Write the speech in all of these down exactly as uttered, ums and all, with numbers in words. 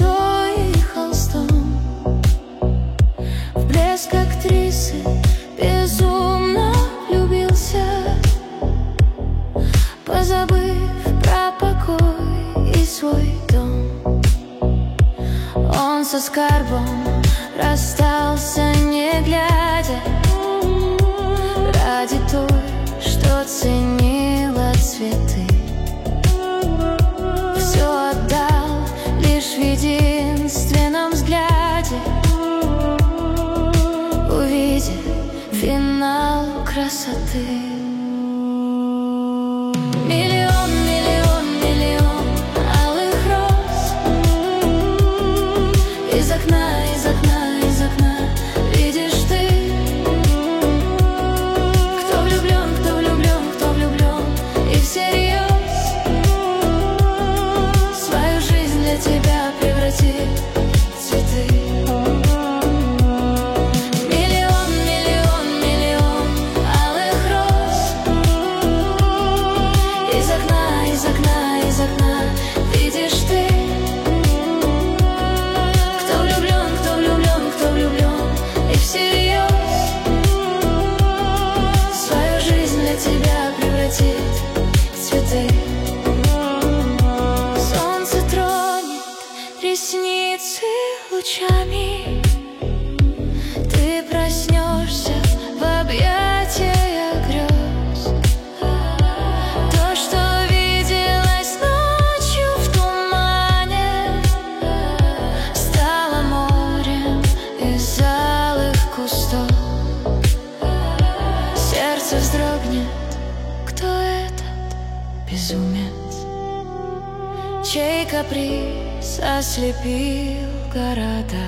чертой и холстом, в блеск актрисы безумно влюбился, позабыв про покой и свой дом. Он со скарбом расстался, не глядя, ради той, что ценила цветы. Все отдал лишь в единственном взгляде, увидев финал красоты. Миллион, миллион, миллион алых роз. Из окна, из окна, из окна видишь ты. Кто влюблен, кто влюблен, кто влюблен и всерьез свою жизнь для тебя превратит в цветы. Миллион, миллион, миллион алых роз. Из окна, из окна, из окна видишь ты. Кто влюблен, кто влюблен, кто влюблен и всерьез свою жизнь для тебя превратит в цветы. Солнце тронет ресницы лучами, ты проснешься в объятиях грез. То, что виделось ночью в тумане, стало морем из алых кустов. Сердце вздрогнет, кто этот безумец, чей каприз ослепил города.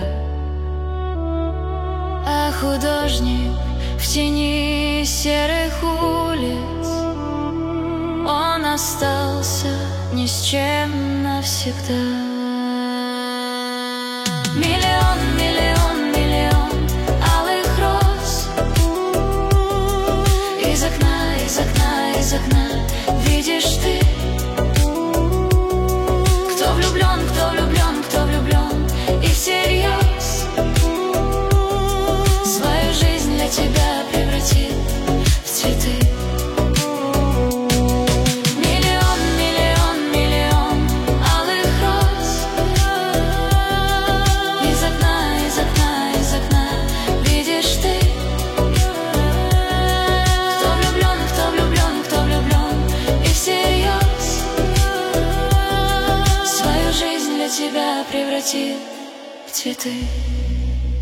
А художник в тени серых улиц, он остался ни с чем навсегда. Миллион, миллион, миллион алых роз. Из окна, из окна, из окна видишь ты. Кто влюблен, кто влюблен, кто влюблен и всерьез свою жизнь для тебя превратит в цветы. Миллион, миллион, миллион алых роз. Из окна, из окна, из окна видишь ты. Кто влюблен, кто влюблен, кто влюблен и всерьез свою жизнь для тебя превратит в цветы.